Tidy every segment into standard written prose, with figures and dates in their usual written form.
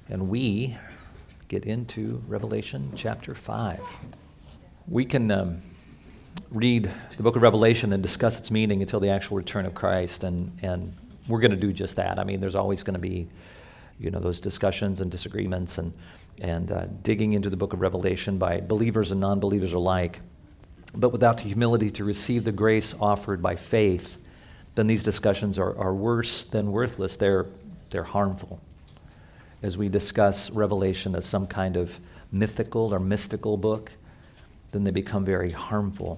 and we get into Revelation chapter 5. We can read the book of Revelation and discuss its meaning until the actual return of Christ, and we're going to do just that. I mean, there's always going to be, those discussions and disagreements and digging into the book of Revelation by believers and non-believers alike. But without the humility to receive the grace offered by faith, then these discussions are worse than worthless. They're harmful. As we discuss Revelation as some kind of mythical or mystical book, then they become very harmful.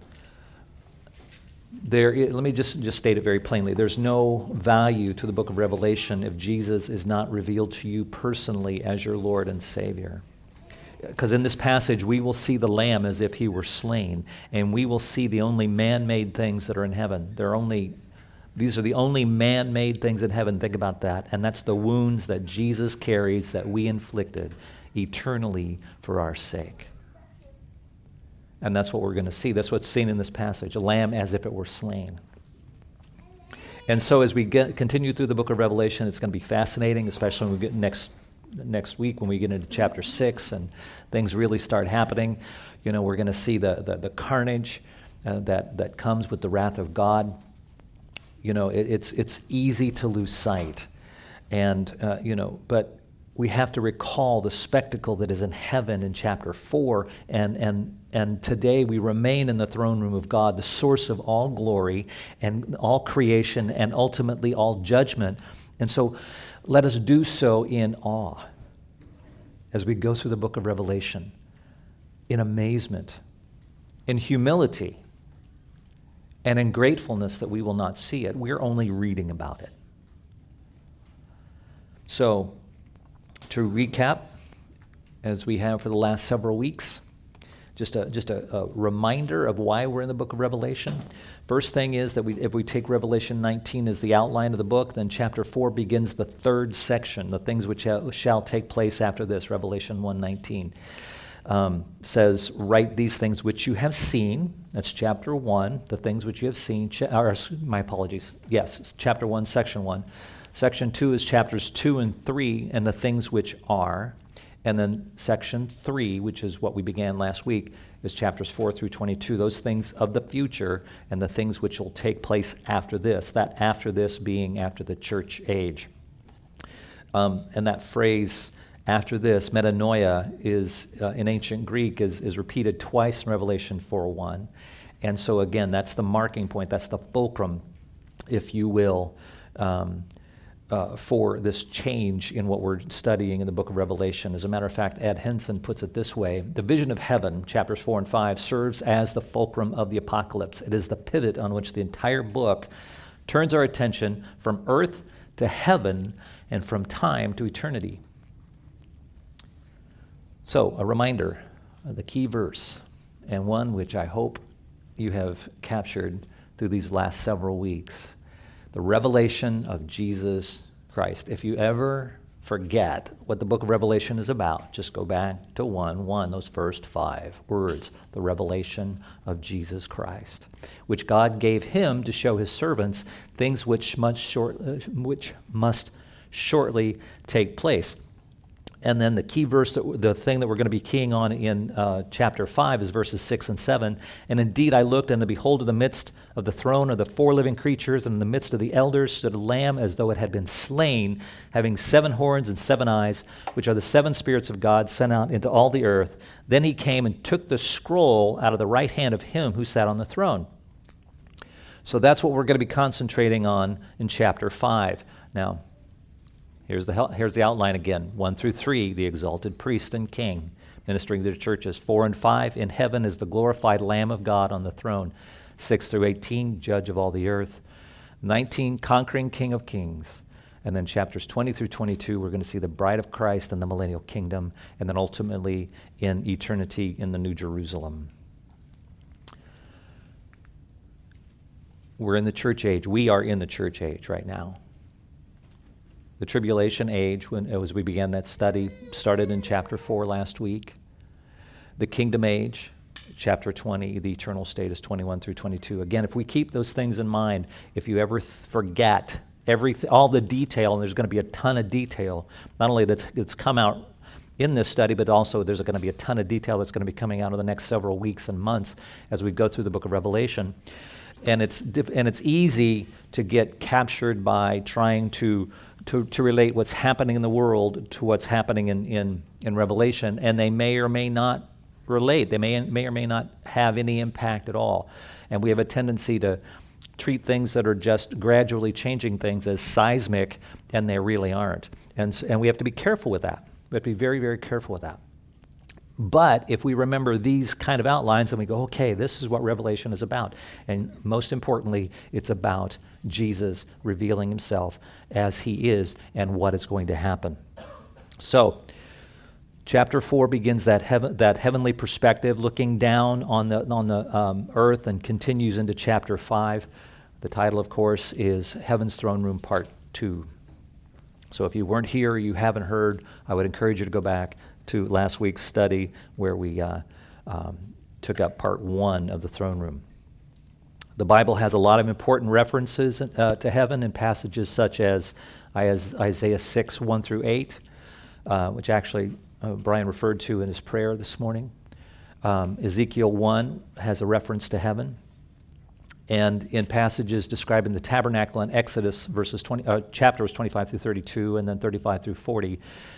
Let me just state it very plainly. There's no value to the book of Revelation if Jesus is not revealed to you personally as your Lord and Savior. Because in this passage, we will see the Lamb as if he were slain, and we will see the only man-made things that are in heaven. These are the only man-made things in heaven. Think about that. And that's the wounds that Jesus carries that we inflicted eternally for our sake. And that's what we're going to see. That's what's seen in this passage, a lamb as if it were slain. And so as we continue through the book of Revelation, it's going to be fascinating, especially when we get next week when we get into chapter 6 and things really start happening. We're going to see the carnage that comes with the wrath of God. It's easy to lose sight. And, but we have to recall the spectacle that is in heaven in chapter 4. And today we remain in the throne room of God, the source of all glory and all creation and ultimately all judgment. And so let us do so in awe as we go through the book of Revelation, in amazement, in humility, and in gratefulness that we will not see it. We're only reading about it. So, to recap, as we have for the last several weeks, just a reminder of why we're in the book of Revelation. First thing is that if we take Revelation 19 as the outline of the book, then chapter 4 begins the third section, the things which shall take place after this. Revelation 1:19 says, write these things which you have seen. That's chapter 1, the things which you have seen. My apologies. Yes, it's chapter 1, section 1. Section 2 is chapters 2 and 3, and the things which are. And then section 3, which is what we began last week, is chapters 4 through 22, those things of the future and the things which will take place after this, that after this being after the church age. And that phrase, after this, metanoia, is in ancient Greek, is repeated twice in Revelation 4:1. And so again, that's the marking point, that's the fulcrum, if you will, for this change in what we're studying in the book of Revelation. As a matter of fact, Ed Henson puts it this way: the vision of heaven, chapters 4 and 5, serves as the fulcrum of the apocalypse. It is the pivot on which the entire book turns our attention from earth to heaven and from time to eternity. So, a reminder, the key verse, and one which I hope you have captured through these last several weeks: the revelation of Jesus Christ. If you ever forget what the book of Revelation is about, just go back to 1:1, those first 5 words, the revelation of Jesus Christ, which God gave him to show his servants things which must shortly take place. And then the key verse, the thing that we're going to be keying on in chapter 5 is verses 6 and 7. And indeed I looked, and behold, in the midst of the throne of the 4 living creatures, and in the midst of the elders stood a lamb as though it had been slain, having 7 horns and 7 eyes, which are the 7 spirits of God sent out into all the earth. Then he came and took the scroll out of the right hand of him who sat on the throne. So that's what we're going to be concentrating on in chapter 5. Now, here's the outline again. 1 through 3, the exalted priest and king, ministering to the churches. 4 and 5, in heaven is the glorified Lamb of God on the throne. 6 through 18, judge of all the earth. 19, conquering King of kings. And then chapters 20 through 22, we're going to see the bride of Christ and the millennial kingdom, and then ultimately in eternity in the New Jerusalem. We're in the church age. We are in the church age right now. The tribulation age, as we began that study, started in chapter 4 last week. The kingdom age, chapter 20, the eternal state is 21 through 22. Again, if we keep those things in mind, if you ever forget all the detail, and there's going to be a ton of detail, not only that's come out in this study, but also there's going to be a ton of detail that's going to be coming out in the next several weeks and months as we go through the book of Revelation. And it's easy to get captured by trying to relate what's happening in the world to what's happening in Revelation, and they may or may not relate. They may or may not have any impact at all. And we have a tendency to treat things that are just gradually changing things as seismic, and they really aren't. And we have to be careful with that. We have to be very, very careful with that. But if we remember these kind of outlines and we go, okay, this is what Revelation is about. And most importantly, it's about Jesus revealing himself as he is and what is going to happen. So, chapter 4 begins that heavenly perspective, looking down on the earth, and continues into chapter 5. The title, of course, is Heaven's Throne Room Part 2. So if you weren't here, you haven't heard, I would encourage you to go back to last week's study where we took up part 1 of the throne room. The Bible has a lot of important references to heaven in passages such as Isaiah 6, 1 through 8, which actually Brian referred to in his prayer this morning. Ezekiel 1 has a reference to heaven. And in passages describing the tabernacle in Exodus, chapters 25 through 32, and then 35 through 40.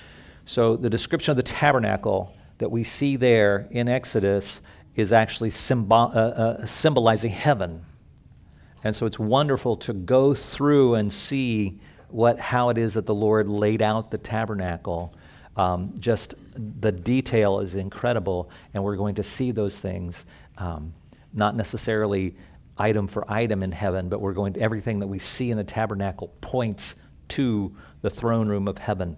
So the description of the tabernacle that we see there in Exodus is actually symbolizing heaven. And so it's wonderful to go through and see how it is that the Lord laid out the tabernacle. Just the detail is incredible, and we're going to see those things, not necessarily item for item in heaven, but everything that we see in the tabernacle points to the throne room of heaven.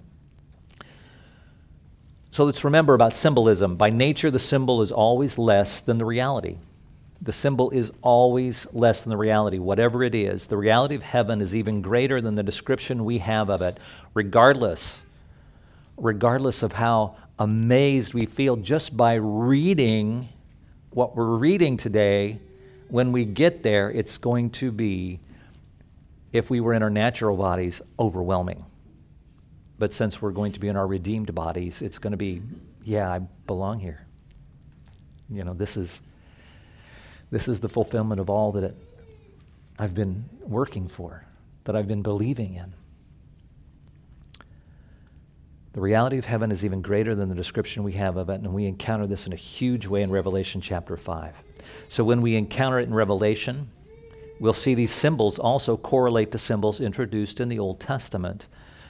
So let's remember about symbolism. By nature, the symbol is always less than the reality. The symbol is always less than the reality, whatever it is. The reality of heaven is even greater than the description we have of it, regardless of how amazed we feel just by reading what we're reading today. When we get there, it's going to be, if we were in our natural bodies, overwhelming. But since we're going to be in our redeemed bodies, it's going to be, yeah, I belong here. This is the fulfillment of all that I've been working for, that I've been believing in. The reality of heaven is even greater than the description we have of it, and we encounter this in a huge way in Revelation chapter 5. So when we encounter it in Revelation, we'll see these symbols also correlate to symbols introduced in the Old Testament.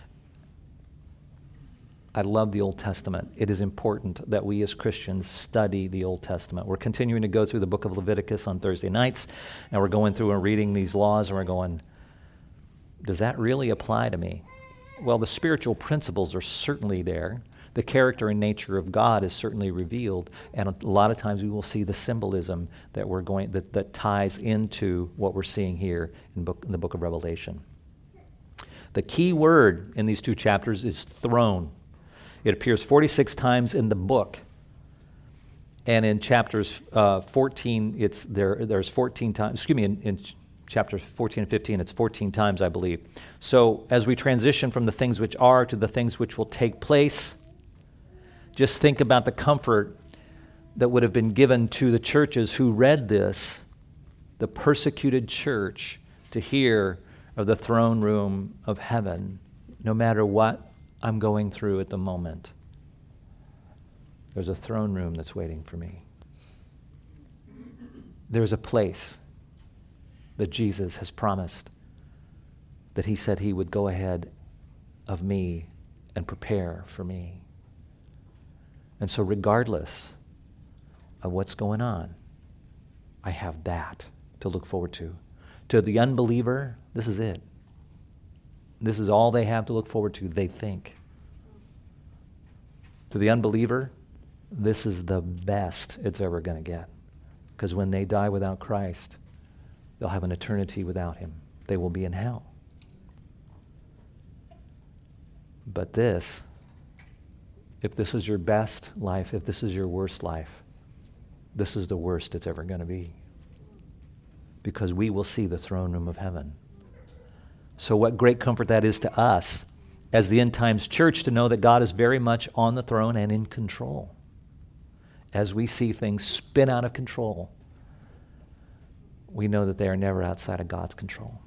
I love the Old Testament. It is important that we as Christians study the Old Testament. We're continuing to go through the book of Leviticus on Thursday nights, and we're going through and reading these laws, and we're going, does that really apply to me? Well, the spiritual principles are certainly there. The character and nature of God is certainly revealed, and a lot of times we will see the symbolism that ties into what we're seeing here in the book of Revelation. The key word in these 2 chapters is throne. It appears 46 times in the book, and in chapters 14, there's 14 times. In chapters 14 and 15, it's 14 times, I believe. So as we transition from the things which are to the things which will take place, just think about the comfort that would have been given to the churches who read this, the persecuted church, to hear of the throne room of heaven, no matter what I'm going through at the moment. There's a throne room that's waiting for me. There's a place that Jesus has promised, that he said he would go ahead of me and prepare for me. And so regardless of what's going on, I have that to look forward to. To the unbeliever, this is it. This is all they have to look forward to, they think. To the unbeliever, this is the best it's ever going to get. Because when they die without Christ, they'll have an eternity without him. They will be in hell. But this, if this is your best life, if this is your worst life, this is the worst it's ever going to be. Because we will see the throne room of heaven. So what great comfort that is to us as the end times church to know that God is very much on the throne and in control. As we see things spin out of control, we know that they are never outside of God's control.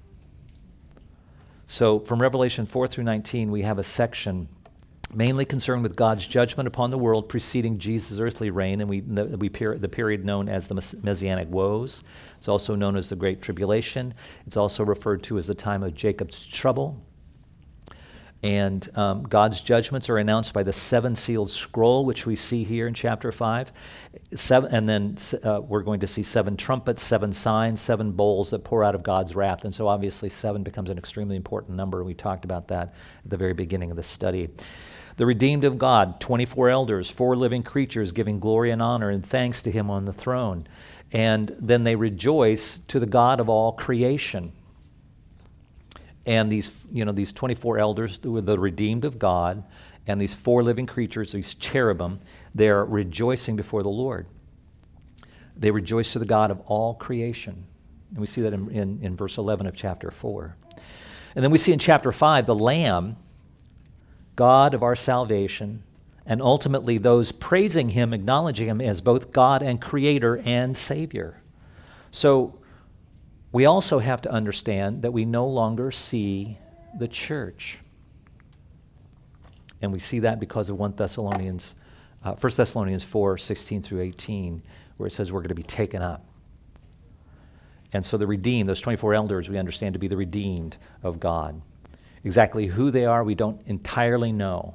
So from Revelation 4 through 19, we have a section mainly concerned with God's judgment upon the world preceding Jesus' earthly reign, and the period known as the Messianic woes. It's also known as the Great Tribulation. It's also referred to as the time of Jacob's trouble. And God's judgments are announced by the seven-sealed scroll, which we see here in chapter 5. And then we're going to see seven trumpets, seven signs, seven bowls that pour out of God's wrath. And so obviously 7 becomes an extremely important number. We talked about that at the very beginning of the study. The redeemed of God, 24 elders, 4 living creatures giving glory and honor and thanks to him on the throne. And then they rejoice to the God of all creation. And these 24 elders, the redeemed of God, and these 4 living creatures, these cherubim, they're rejoicing before the Lord. They rejoice to the God of all creation. And we see that in verse 11 of chapter 4. And then we see in chapter 5, the Lamb, God of our salvation, and ultimately those praising him, acknowledging him as both God and Creator and Savior. So we also have to understand that we no longer see the church. And we see that because of 1 Thessalonians 4, 16 through 18, where it says we're going to be taken up. And so the redeemed, those 24 elders, we understand to be the redeemed of God. Exactly who they are, we don't entirely know.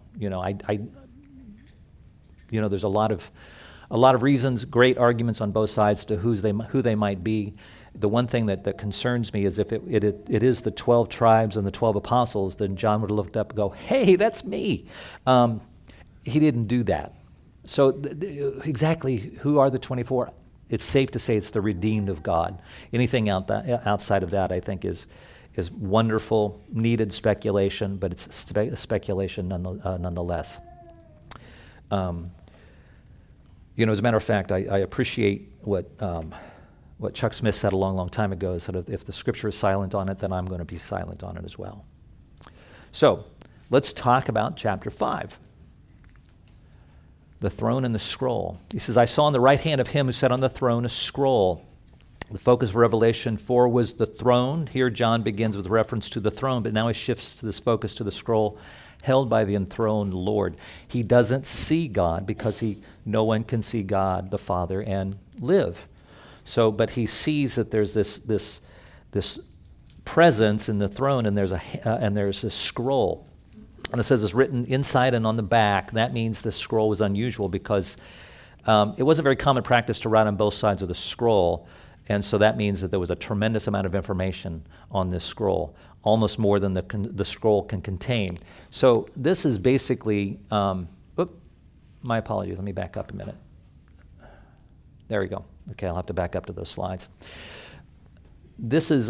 There's a lot of reasons, great arguments on both sides to who they might be. The one thing that concerns me is if it is the 12 tribes and the 12 apostles, then John would have looked up and go, hey, that's me. He didn't do that. So exactly who are the 24? It's safe to say it's the redeemed of God. Anything outside of that, I think, is wonderful, needed speculation, but it's speculation nonetheless. As a matter of fact, I appreciate what Chuck Smith said a long time ago, is that if the Scripture is silent on it, then I'm going to be silent on it as well. So let's talk about chapter 5. The throne and the scroll. He says, I saw on the right hand of him who sat on the throne a scroll. The focus of Revelation 4 was the throne. Here John begins with reference to the throne, but now he shifts this focus to the scroll held by the enthroned Lord. He doesn't see God because no one can see God the Father and live. So, but he sees that there's this presence in the throne, and there's a scroll. And it says it's written inside and on the back. That means this scroll was unusual because it wasn't very common practice to write on both sides of the scroll. And so that means that there was a tremendous amount of information on this scroll, almost more than the scroll can contain. So this is basically, my apologies, let me back up a minute. There we go. Okay, I'll have to back up to those slides. This is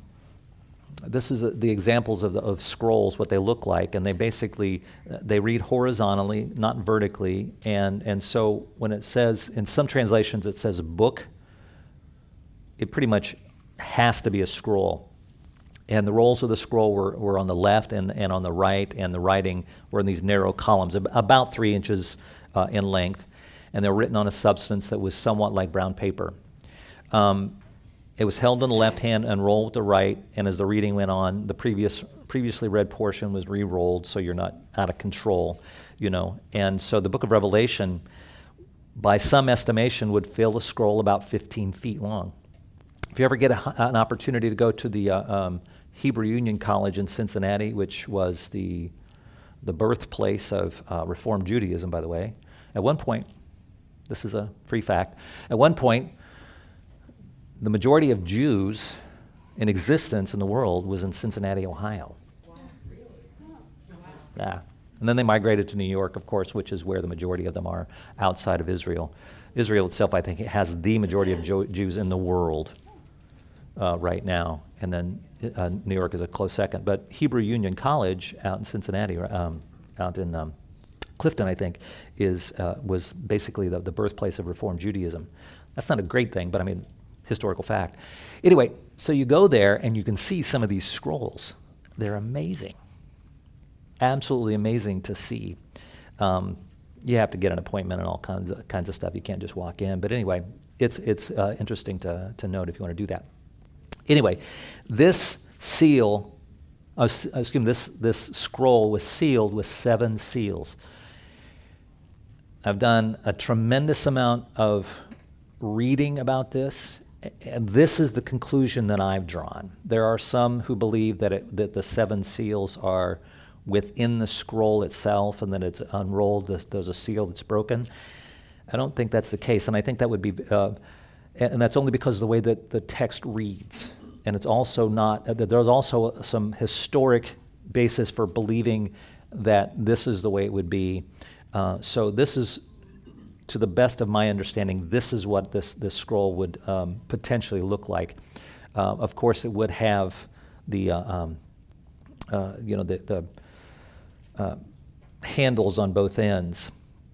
the examples of scrolls, what they look like, and they read horizontally, not vertically, and so when it says, in some translations it says book, it pretty much has to be a scroll. And the rolls of the scroll were on the left and on the right, and the writing were in these narrow columns, about 3 inches in length, and they were written on a substance that was somewhat like brown paper. It was held in the left hand and rolled with the right, and as the reading went on, the previously read portion was re-rolled so you're not out of control, And so the book of Revelation, by some estimation, would fill a scroll about 15 feet long. If you ever get an opportunity to go to the Hebrew Union College in Cincinnati, which was the birthplace of Reformed Judaism, by the way, at one point, this is a free fact, at one point, the majority of Jews in existence in the world was in Cincinnati, Ohio. Wow. Really? Yeah. And then they migrated to New York, of course, which is where the majority of them are outside of Israel. Israel itself, I think, has the majority of Jews in the world right now. And then New York is a close second. But Hebrew Union College out in Cincinnati, out in Clifton, I think, was basically the birthplace of Reformed Judaism. That's not a great thing, but I mean, historical fact. Anyway, so you go there and you can see some of these scrolls. they're amazing. Absolutely amazing to see. You have to get an appointment and all kinds of stuff. You can't just walk in. But anyway, it's interesting to note if you want to do that. Anyway, this seal, this scroll was sealed with 7 seals. I've done a tremendous amount of reading about this, and this is the conclusion that I've drawn. There are some who believe that the 7 seals are within the scroll itself, and that it's unrolled, there's a seal that's broken. I don't think that's the case, and I think that would be, and that's only because of the way that the text reads. And it's also not, there's also some historic basis for believing that this is the way it would be. So this is, to the best of my understanding, this is what this scroll would potentially look like. Of course, it would have the handles on both ends.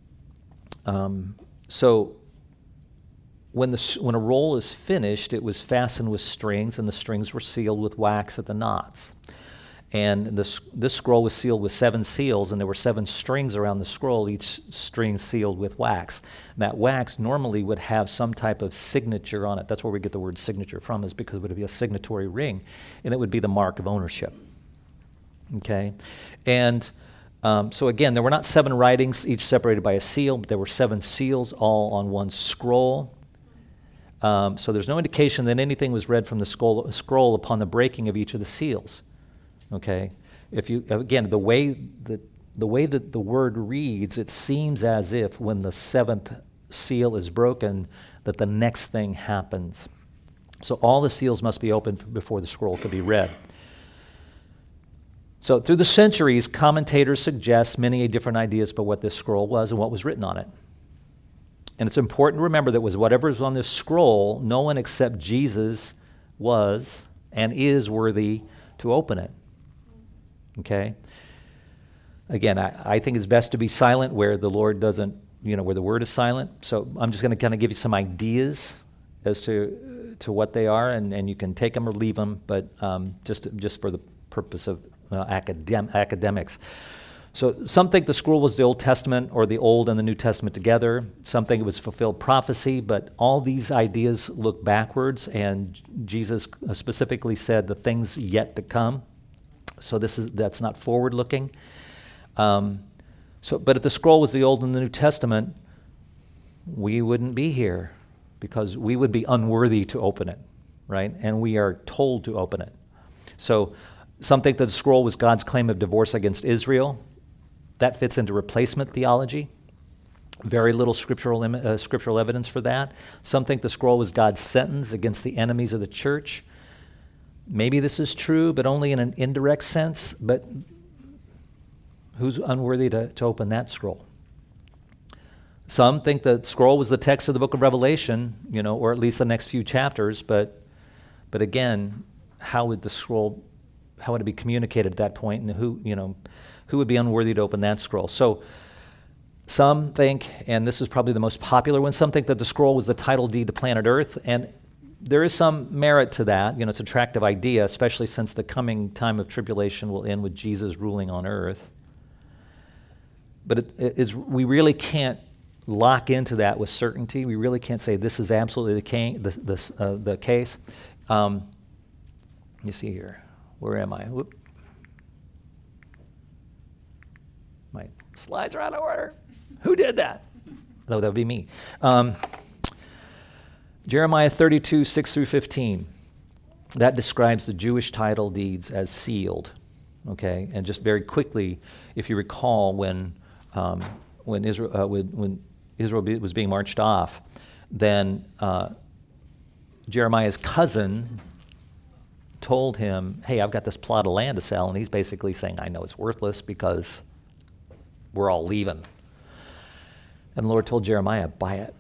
So when a roll is finished, it was fastened with strings, and the strings were sealed with wax at the knots. And this scroll was sealed with 7 seals, and there were 7 strings around the scroll, each string sealed with wax. And that wax normally would have some type of signature on it. That's where we get the word signature from, is because it would be a signatory ring, and it would be the mark of ownership. Okay? And so again, there were not 7 writings, each separated by a seal, but there were 7 seals all on one scroll. So there's no indication that anything was read from the scroll upon the breaking of each of the seals. Okay, if you again the way that the word reads, it seems as if when the 7th seal is broken, that the next thing happens. So all the seals must be opened before the scroll could be read. So through the centuries, commentators suggest many different ideas about what this scroll was and what was written on it. And it's important to remember that whatever is on this scroll, no one except Jesus was and is worthy to open it. Okay? Again, I think it's best to be silent where the Lord doesn't, where the word is silent. So I'm just going to kind of give you some ideas as to what they are, and you can take them or leave them, but just for the purpose of academics. So some think the scroll was the Old Testament or the Old and the New Testament together. Some think it was fulfilled prophecy, but all these ideas look backwards, and Jesus specifically said the things yet to come. So that's not forward-looking. But if the scroll was the Old and the New Testament, we wouldn't be here because we would be unworthy to open it, right? And we are told to open it. So some think that the scroll was God's claim of divorce against Israel. That fits into replacement theology. Very little scriptural evidence for that. Some think the scroll was God's sentence against the enemies of the church. Maybe this is true, but only in an indirect sense. But who's unworthy to open that scroll? Some think the scroll was the text of the book of Revelation, or at least the next few chapters. But again, how would it be communicated at that point, and who would be unworthy to open that scroll? So some think, and this is probably the most popular one, some think that the scroll was the title deed to planet Earth, and there is some merit to that. It's an attractive idea, especially since the coming time of tribulation will end with Jesus ruling on earth. But we really can't lock into that with certainty. We really can't say this is absolutely the case. Let me see here. Where am I? Whoop. My slides are out of order. Who did that? No, that would be me. Jeremiah 32, 6 through 15. That describes the Jewish title deeds as sealed. Okay, and just very quickly, if you recall, when Israel was being marched off, then Jeremiah's cousin told him, hey, I've got this plot of land to sell, and he's basically saying, I know it's worthless because we're all leaving. And the Lord told Jeremiah, buy it.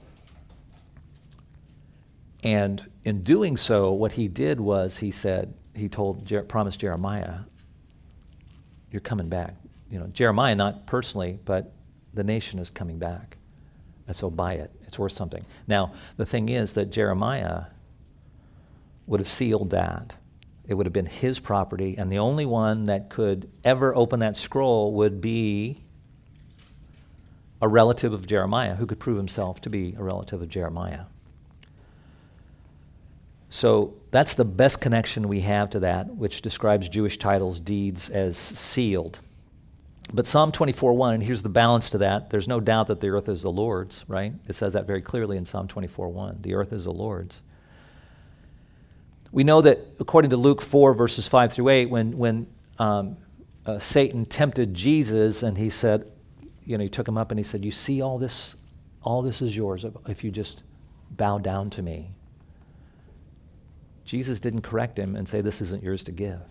And in doing so, what he did was he promised Jeremiah, you're coming back. Jeremiah, not personally, but the nation is coming back. And so buy it. It's worth something. Now, the thing is that Jeremiah would have sealed that It would have been his property, and the only one that could ever open that scroll would be a relative of Jeremiah, who could prove himself to be a relative of Jeremiah. So that's the best connection we have to that, which describes Jewish titles, deeds as sealed. But Psalm 24:1, and here's the balance to that. There's no doubt that the earth is the Lord's, right? It says that very clearly in Psalm 24:1. The earth is the Lord's. We know that according to Luke 4, verses 5 through 8, when Satan tempted Jesus and he said, he took him up and he said, you see all this is yours if you just bow down to me. Jesus didn't correct him and say, this isn't yours to give.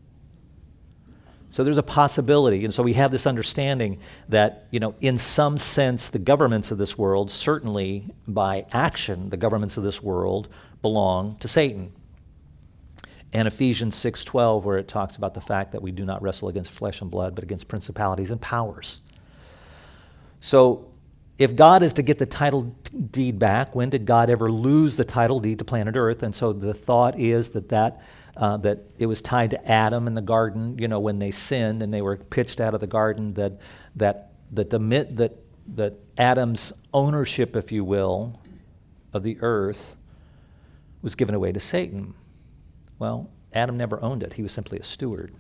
So there's a possibility, and so we have this understanding that, in some sense, the governments of this world, certainly by action, the governments of this world belong to Satan. And Ephesians 6:12, where it talks about the fact that we do not wrestle against flesh and blood, but against principalities and powers. So if God is to get the title deed back, when did God ever lose the title deed to planet Earth? And so the thought is that it was tied to Adam in the garden, when they sinned and they were pitched out of the garden, that Adam's ownership, if you will, of the earth was given away to Satan. Well, Adam never owned it. He was simply a steward.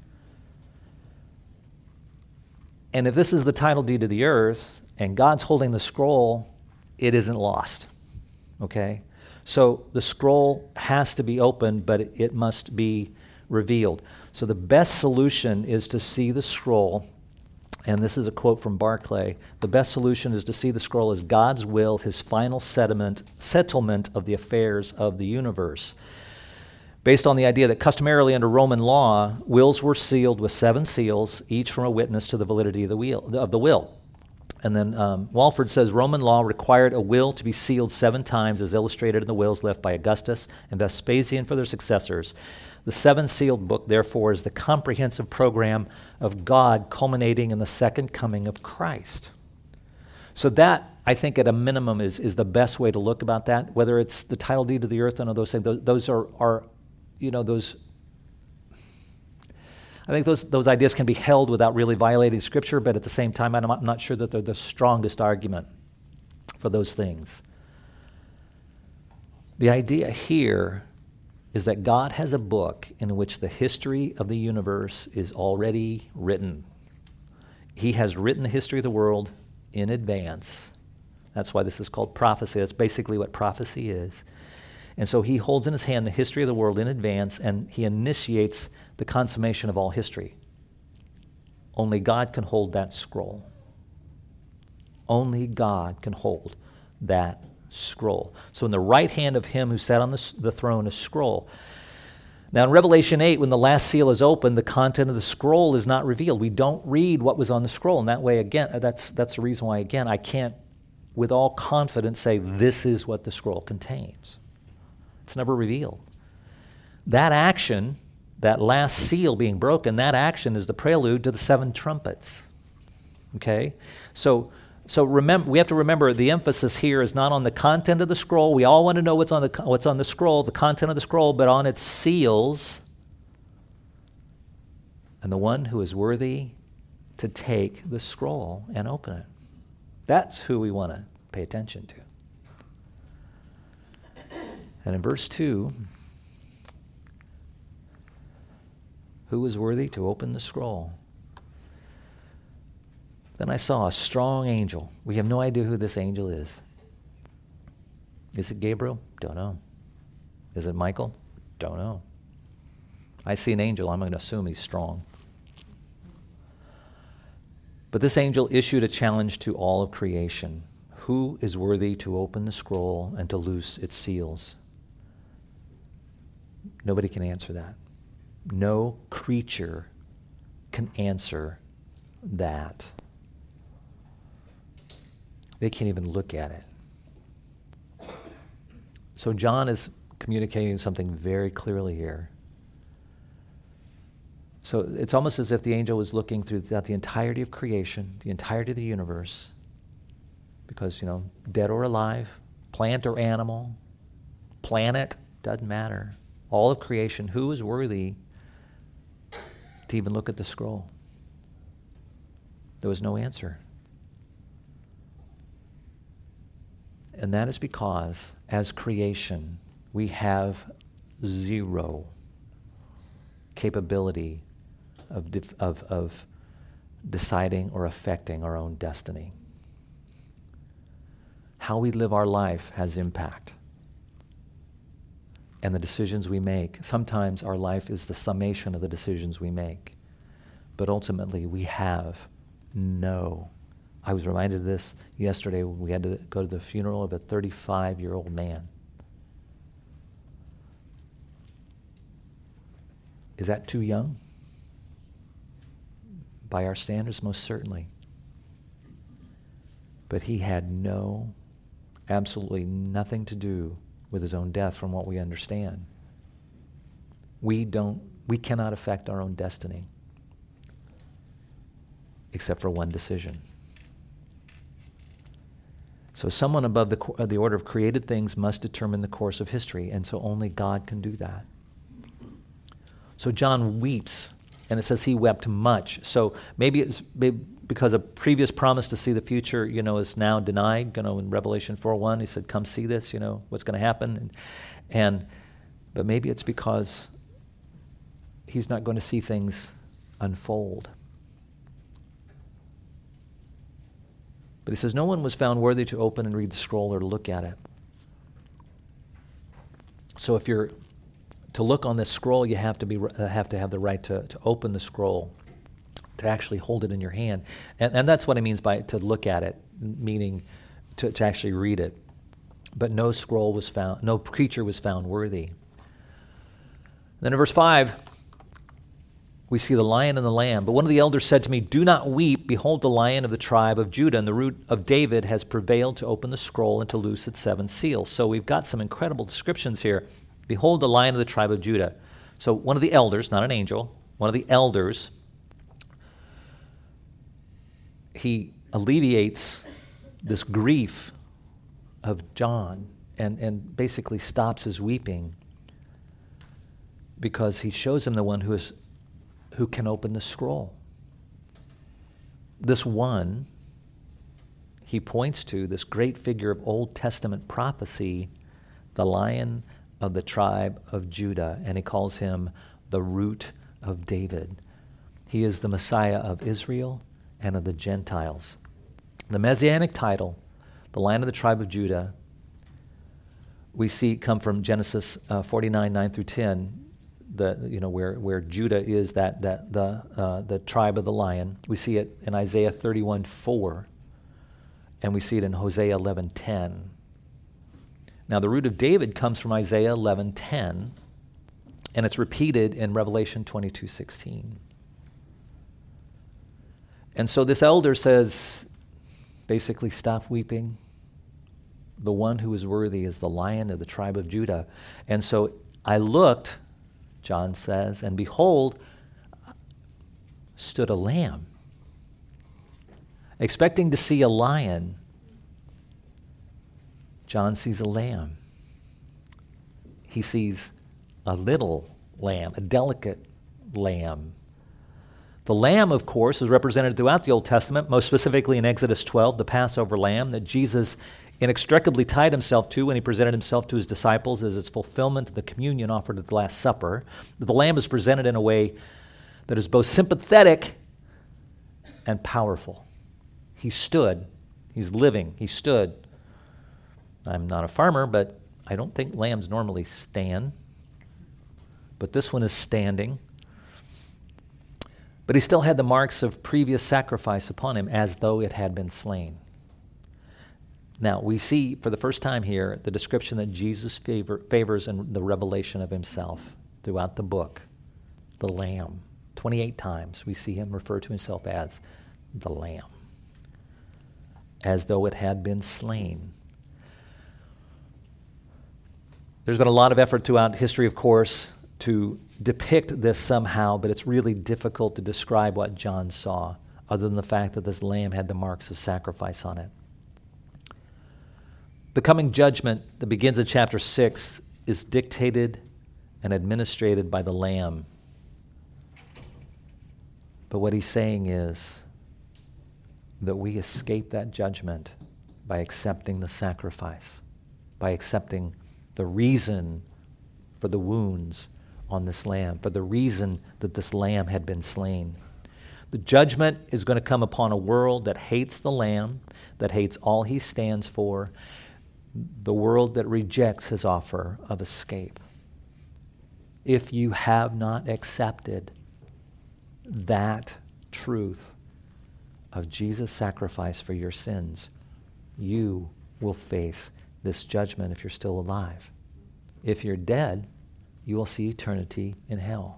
And if this is the title deed of the earth and God's holding the scroll, it isn't lost. Okay? So the scroll has to be opened, but it must be revealed. So the best solution is to see the scroll, and this is a quote from Barclay, the best solution is to see the scroll as God's will, his final settlement of the affairs of the universe. Based on the idea that customarily under Roman law, wills were sealed with 7 seals, each from a witness to the validity of the will. And then Walford says Roman law required a will to be sealed 7 times, as illustrated in the wills left by Augustus and Vespasian for their successors. The 7 sealed book, therefore, is the comprehensive program of God culminating in the second coming of Christ. So that, I think, at a minimum is the best way to look about that, whether it's the title deed of the earth and all those things. Those are those. I think those ideas can be held without really violating Scripture, but at the same time, I'm not sure that they're the strongest argument for those things. The idea here is that God has a book in which the history of the universe is already written. He has written the history of the world in advance. That's why this is called prophecy. That's basically what prophecy is. And so he holds in his hand the history of the world in advance, and he initiates the consummation of all history. Only God can hold that scroll. Only God can hold that scroll. So in the right hand of him who sat on the throne, a scroll. Now in Revelation 8, when the last seal is opened, the content of the scroll is not revealed. We don't read what was on the scroll. And that way, again, that's the reason why, again, I can't with all confidence say this is what the scroll contains. It's never revealed. That action, that last seal being broken, that action is the prelude to the 7 trumpets. Okay? So remember, we have to remember the emphasis here is not on the content of the scroll. We all want to know what's on the scroll, the content of the scroll, but on its seals. And the one who is worthy to take the scroll and open it. That's who we want to pay attention to. And in verse 2, who is worthy to open the scroll? Then I saw a strong angel. We have no idea who this angel is. Is it Gabriel? Don't know. Is it Michael? Don't know. I see an angel. I'm going to assume he's strong. But this angel issued a challenge to all of creation. Who is worthy to open the scroll and to loose its seals? Nobody can answer that. No creature can answer that. They can't even look at it. So John is communicating something very clearly here. So it's almost as if the angel was looking throughout the entirety of creation, the entirety of the universe, because, dead or alive, plant or animal, planet, doesn't matter. all of creation, who is worthy to even look at the scroll? There was no answer. And that is because, as creation, we have zero capability of deciding or affecting our own destiny. How we live our life has impact. And the decisions we make, sometimes our life is the summation of the decisions we make. But ultimately, we have no. I was reminded of this yesterday when we had to go to the funeral of a 35-year-old man. Is that too young? By our standards, most certainly. But he had absolutely nothing to do with his own death from what we understand. We cannot affect our own destiny except for one decision. So someone above the order of created things must determine the course of history, and so only God can do that. So John weeps, and it says he wept much. So maybe it's because a previous promise to see the future, is now denied. In Revelation 4:1, he said, "Come see this. What's going to happen." But maybe it's because he's not going to see things unfold. But he says, no one was found worthy to open and read the scroll or to look at it. So if you're to look on this scroll, you have to have the right to open the scroll, to actually hold it in your hand. And that's what it means by to look at it, meaning to actually read it. But no creature was found worthy. Then in verse 5, we see the lion and the lamb. But one of the elders said to me, "Do not weep. Behold, the lion of the tribe of Judah and the root of David has prevailed to open the scroll and to loose its 7 seals." So we've got some incredible descriptions here. Behold, the lion of the tribe of Judah. So one of the elders, not an angel, one of the elders, he alleviates this grief of John and basically stops his weeping because he shows him the one who can open the scroll. This one, he points to this great figure of Old Testament prophecy, the Lion of the tribe of Judah, and he calls him the root of David. He is the Messiah of Israel and of the Gentiles. The Messianic title, the Lion of the tribe of Judah, we see come from Genesis 49, 9 through 10, where Judah is the tribe of the lion. We see it in Isaiah 31:4, and we see it in Hosea 11:10. Now, the root of David comes from Isaiah 11:10, and it's repeated in Revelation 22:16. And so this elder says, basically, stop weeping. The one who is worthy is the Lion of the tribe of Judah. And so I looked, John says, and behold, stood a lamb. Expecting to see a lion, John sees a lamb. He sees a little lamb, a delicate lamb. The lamb, of course, is represented throughout the Old Testament, most specifically in Exodus 12, the Passover lamb that Jesus inextricably tied himself to when he presented himself to his disciples as its fulfillment of the communion offered at the Last Supper. The lamb is presented in a way that is both sympathetic and powerful. He stood. He's living. He stood. I'm not a farmer, but I don't think lambs normally stand. But this one is standing. But he still had the marks of previous sacrifice upon him as though it had been slain. Now, we see for the first time here the description that Jesus favors in the revelation of himself throughout the book, the Lamb. 28 times we see him refer to himself as the Lamb, as though it had been slain. There's been a lot of effort throughout history, of course, to depict this somehow, but it's really difficult to describe what John saw, other than the fact that this lamb had the marks of sacrifice on it. The coming judgment that begins in chapter 6 is dictated and administrated by the Lamb. But what he's saying is that we escape that judgment by accepting the sacrifice, by accepting the reason for the wounds on this lamb, for the reason that this lamb had been slain. The judgment is going to come upon a world that hates the lamb, that hates all he stands for, the world that rejects his offer of escape. If you have not accepted that truth of Jesus' sacrifice for your sins, you will face this judgment if you're still alive. If you're dead, you will see eternity in hell.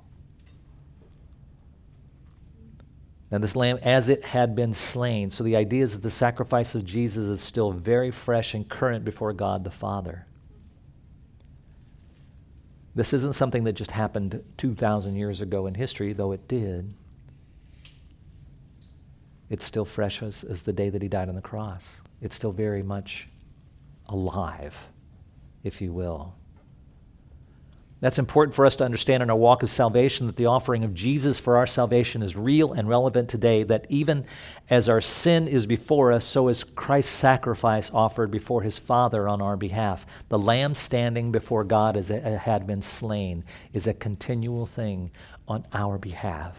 Now this lamb, as it had been slain, so the idea is that the sacrifice of Jesus is still very fresh and current before God the Father. This isn't something that just happened 2,000 years ago in history, though it did. It's still fresh as the day that he died on the cross. It's still very much alive, if you will. That's important for us to understand in our walk of salvation, that the offering of Jesus for our salvation is real and relevant today, that even as our sin is before us, so is Christ's sacrifice offered before his Father on our behalf. The lamb standing before God as it had been slain is a continual thing on our behalf.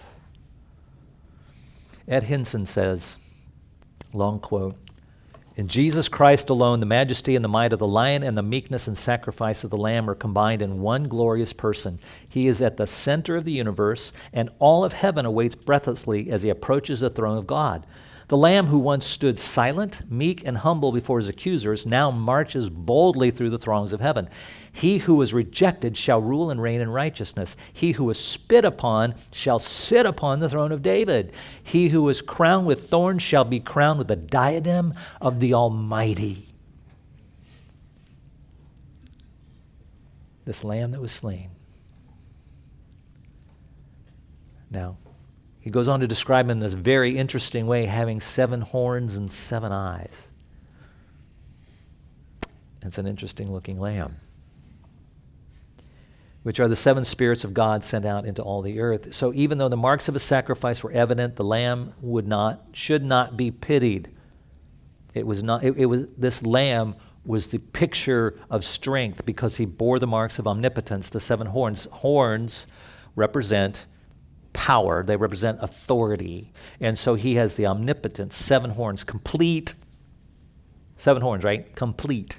Ed Hinson says, long quote, "In Jesus Christ alone, the majesty and the might of the lion and the meekness and sacrifice of the lamb are combined in one glorious person. He is at the center of the universe, and all of heaven awaits breathlessly as he approaches the throne of God. The lamb who once stood silent, meek, and humble before his accusers now marches boldly through the throngs of heaven. He who was rejected shall rule and reign in righteousness. He who was spit upon shall sit upon the throne of David. He who was crowned with thorns shall be crowned with the diadem of the Almighty." This lamb that was slain. Now, he goes on to describe him in this very interesting way, having 7 horns and 7 eyes. It's an interesting looking lamb, which are the 7 spirits of God sent out into all the earth. So even though the marks of his sacrifice were evident, the lamb should not be pitied. This lamb was the picture of strength because he bore the marks of omnipotence, the 7 horns. Horns represent power. They represent authority. And so he has the omnipotence, 7 horns, complete. 7 horns, right? Complete.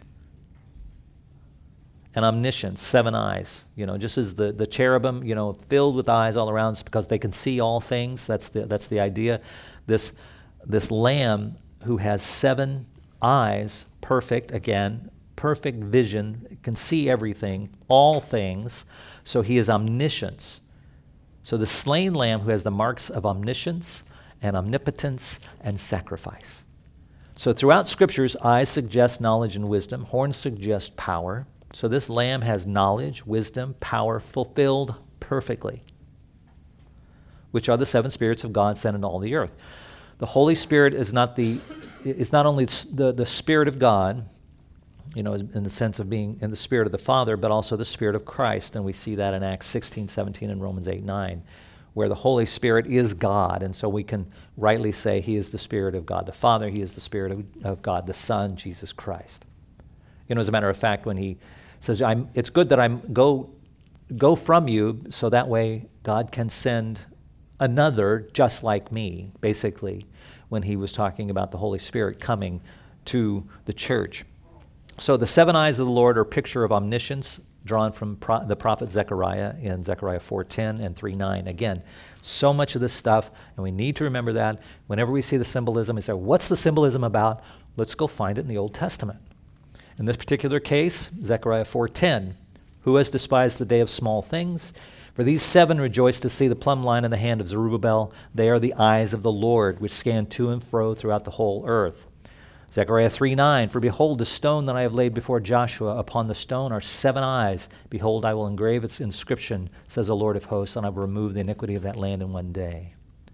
And omniscience, 7 eyes. Just as the cherubim, filled with eyes all around because they can see all things. That's the idea. This lamb who has 7 eyes, perfect, again, perfect vision, can see everything, all things. So he is omniscience. So the slain lamb who has the marks of omniscience and omnipotence and sacrifice. So throughout scriptures, eyes suggest knowledge and wisdom. Horns suggest power. So this lamb has knowledge, wisdom, power fulfilled perfectly, which are the 7 spirits of God sent into all the earth. The Holy Spirit is not only the Spirit of God, in the sense of being in the Spirit of the Father, but also the Spirit of Christ. And we see that in Acts 16, 17, and Romans 8, 9, where the Holy Spirit is God. And so we can rightly say he is the Spirit of God the Father, he is the Spirit of God the Son, Jesus Christ. As a matter of fact, when he says, it's good that I'm go from you, so that way God can send another just like me, basically, when he was talking about the Holy Spirit coming to the church. So the 7 eyes of the Lord are a picture of omniscience drawn from the prophet Zechariah in Zechariah 4:10 and 3:9. Again, so much of this stuff, and we need to remember that whenever we see the symbolism, we say, what's the symbolism about? Let's go find it in the Old Testament. In this particular case, Zechariah 4:10, "Who has despised the day of small things? For these 7 rejoice to see the plumb line in the hand of Zerubbabel. They are the eyes of the Lord, which scan to and fro throughout the whole earth." Zechariah 3:9, "For behold, the stone that I have laid before Joshua, upon the stone are 7 eyes. Behold, I will engrave its inscription, says the Lord of hosts, and I will remove the iniquity of that land in one day."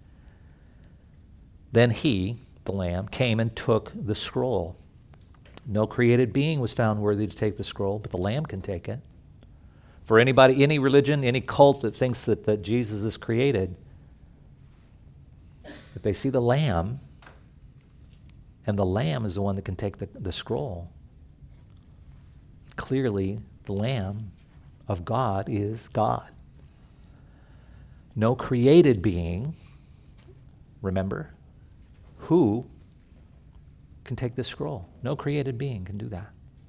Then he, the Lamb, came and took the scroll. No created being was found worthy to take the scroll, but the Lamb can take it. For anybody, any religion, any cult that thinks that Jesus is created, if they see the Lamb, and the Lamb is the one that can take the scroll, clearly the Lamb of God is God. No created being, remember, who can take this scroll. No created being can do that.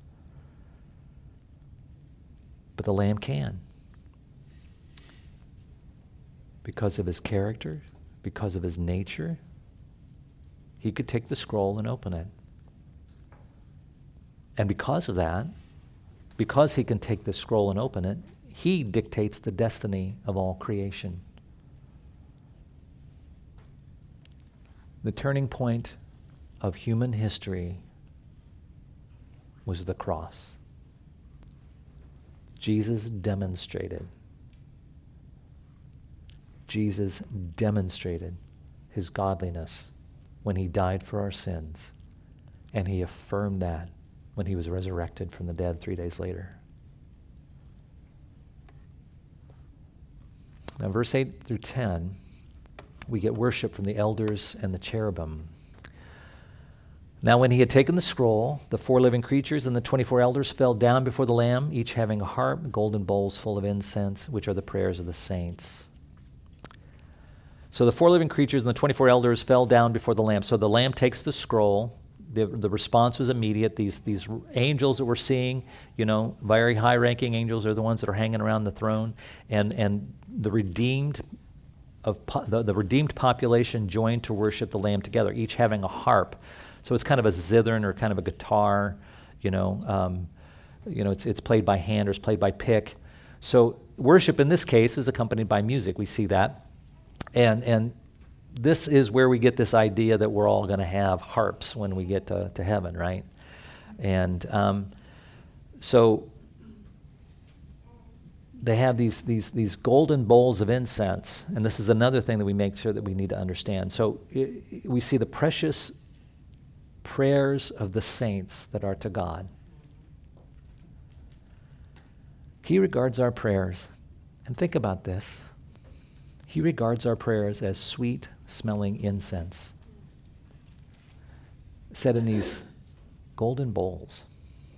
But the Lamb can. Because of his character, because of his nature, he could take the scroll and open it. And because of that, because he can take the scroll and open it, he dictates the destiny of all creation. The turning point of human history was the cross. Jesus demonstrated his godliness when he died for our sins, and he affirmed that when he was resurrected from the dead 3 days later. Now, verse 8 through 10, we get worship from the elders and the cherubim. Now, when he had taken the scroll, the 4 living creatures and the 24 elders fell down before the Lamb, each having a harp, golden bowls full of incense, which are the prayers of the saints. So the 4 living creatures and the 24 elders fell down before the Lamb. So the Lamb takes the scroll. The response was immediate. These angels that we're seeing, very high-ranking angels are the ones that are hanging around the throne, and the redeemed the redeemed population joined to worship the Lamb together, each having a harp. So it's kind of a zithern or kind of a guitar, it's played by hand or it's played by pick. So worship in this case is accompanied by music. We see that, and this is where we get this idea that we're all going to have harps when we get to heaven, right? And so they have these golden bowls of incense, and this is another thing that we make sure that we need to understand. So we see the precious prayers of the saints that are to God. He regards our prayers, and think about this, he regards our prayers as sweet-smelling incense set in these golden bowls.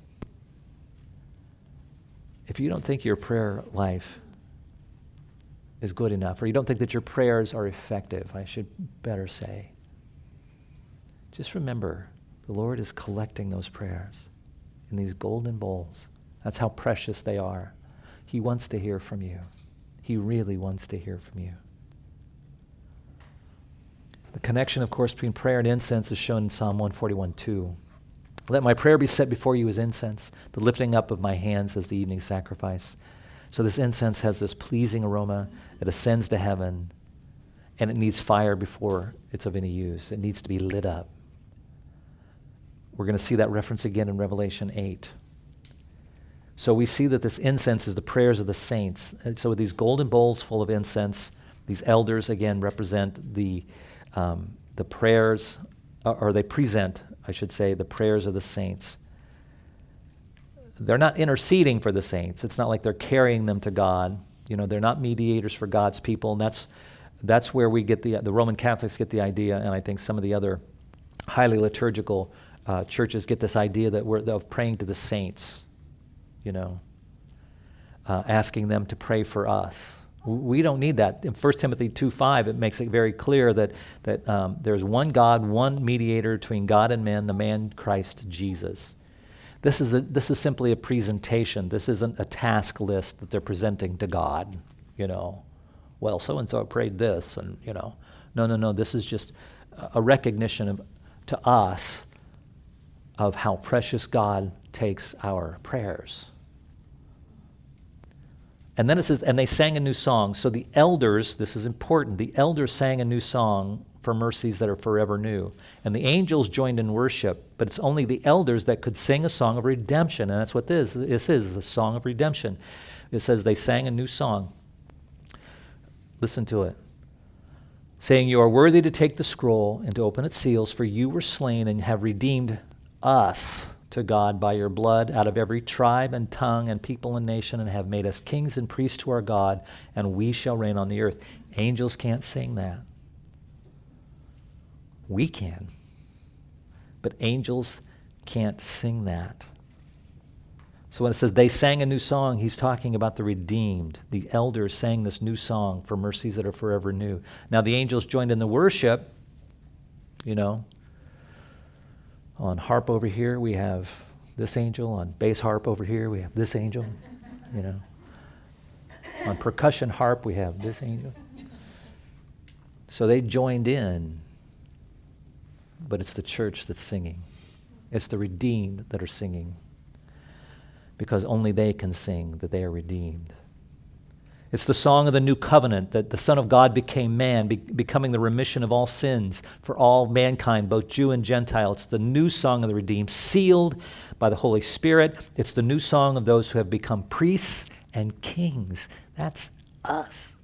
If you don't think your prayer life is good enough, or you don't think that your prayers are effective, I should better say, just remember the Lord is collecting those prayers in these golden bowls. That's how precious they are. He wants to hear from you. He really wants to hear from you. The connection, of course, between prayer and incense is shown in Psalm 141:2. Let my prayer be set before you as incense, the lifting up of my hands as the evening sacrifice. So this incense has this pleasing aroma. It ascends to heaven, and it needs fire before it's of any use. It needs to be lit up. We're going to see that reference again in Revelation 8. So we see that this incense is the prayers of the saints. And so with these golden bowls full of incense, these elders, again, represent the prayers, or they present, I should say, the prayers of the saints. They're not interceding for the saints. It's not like they're carrying them to God. They're not mediators for God's people, and that's where we get the Roman Catholics get the idea, and I think some of the other highly liturgical churches get this idea that we're of praying to the saints, asking them to pray for us. We don't need that. In 1 Timothy 2:5, it makes it very clear that there's one God, one mediator between God and men, the man Christ Jesus. This is simply a presentation. This isn't a task list that they're presenting to God. Well, so-and-so prayed this, and No. This is just a recognition to us of how precious God takes our prayers. And then it says, and they sang a new song. So the elders, this is important, the elders sang a new song for mercies that are forever new. And the angels joined in worship, but it's only the elders that could sing a song of redemption. And that's what this is a song of redemption. It says they sang a new song. Listen to it. Saying, you are worthy to take the scroll and to open its seals, for you were slain and have redeemed us, to God by your blood out of every tribe and tongue and people and nation, and have made us kings and priests to our God, and we shall reign on the earth. Angels can't sing that. We can. But angels can't sing that. So when it says they sang a new song, he's talking about the redeemed. The elders sang this new song for mercies that are forever new. Now the angels joined in the worship. On harp over here, we have this angel. On bass harp over here, we have this angel. On percussion harp, we have this angel. So they joined in, but it's the church that's singing. It's the redeemed that are singing, because only they can sing that they are redeemed. It's the song of the new covenant, that the Son of God became man, becoming the remission of all sins for all mankind, both Jew and Gentile. It's the new song of the redeemed, sealed by the Holy Spirit. It's the new song of those who have become priests and kings. That's us.